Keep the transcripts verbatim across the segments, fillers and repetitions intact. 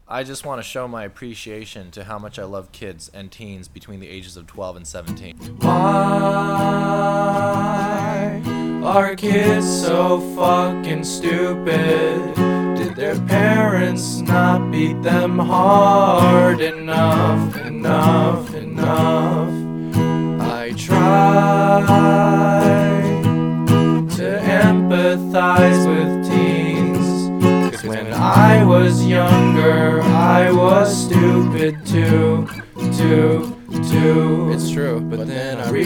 I just want to show my appreciation to how much I love kids and teens between the ages of twelve and seventeen. Why are kids so fucking stupid? Did their parents not beat them hard enough, enough, enough? I try to empathize with teens, 'cause when I was younger, I was stupid too, too, too. It's true, But then I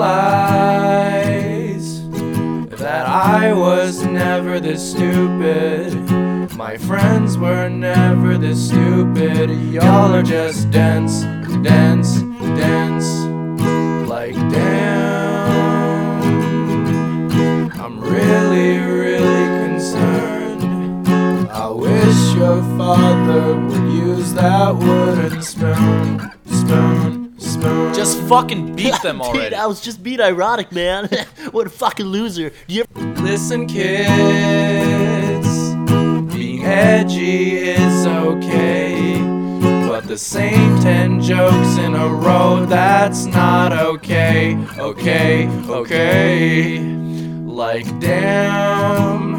realized that I was never this stupid. My friends were never this stupid. Y'all are just dense, dense, dense. Like damn, I'm really, really concerned. I wish your father would use that wooden spoon, spoon, spoon. Just fucking beat them already. Dude, I was just being ironic, man. What a fucking loser. Do you ever- Listen, kids, being edgy is okay, but the same ten jokes in a row, that's not okay, okay, okay. Like damn,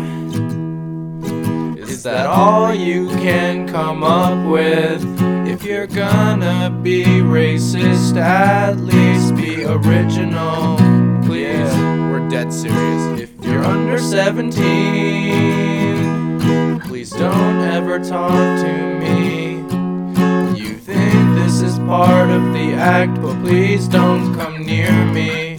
is that all you can come up with? If you're gonna be racist, at least be original, please. Yeah, we're dead serious. If you're under seventeen, please don't ever talk to me. You think this is part of the act, but please don't come near me.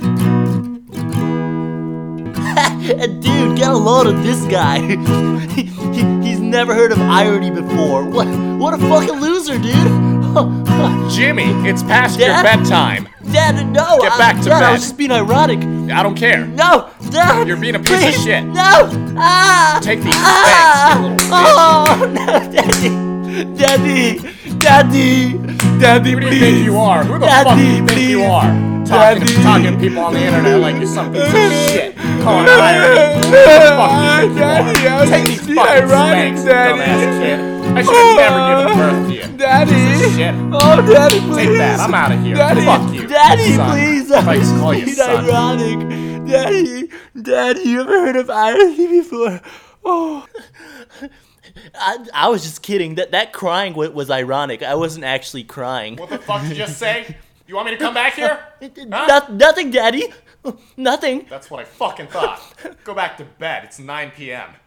Dude, get a load of this guy. he, he, he's never heard of irony before. What what a fucking loser, dude. Jimmy, it's past Dad? your bedtime. Dad, no. Get I- back to Dad, I bed. was just being ironic. I don't care. No, Dad. You're being a piece of please, shit. No. Ah. Take these ah, thanks, you little Oh, no, Daddy. Daddy. Daddy. Daddy, Who do you please. think you are? Who the Daddy, fuck do you think you please. are? Talking, Daddy. talking to people on the internet like you're some piece of shit. Calling it irony. Who the fuck do you think you Daddy, I are? was Take just these being fucking ironic, spanks, Daddy. dumbass kid. I should have never given birth to you. Daddy, Piece of shit. oh Daddy, please. Take that. I'm out of here. Daddy. Fuck you. Daddy, son. please. If I just call you Being son. ironic. Daddy. Daddy, you ever heard of irony before? Oh. I, I was just kidding. That that crying wa- was ironic. I wasn't actually crying. What the fuck did you just say? You want me to come back here? Huh? No- nothing, Daddy. Nothing. That's what I fucking thought. Go back to bed. It's nine p.m.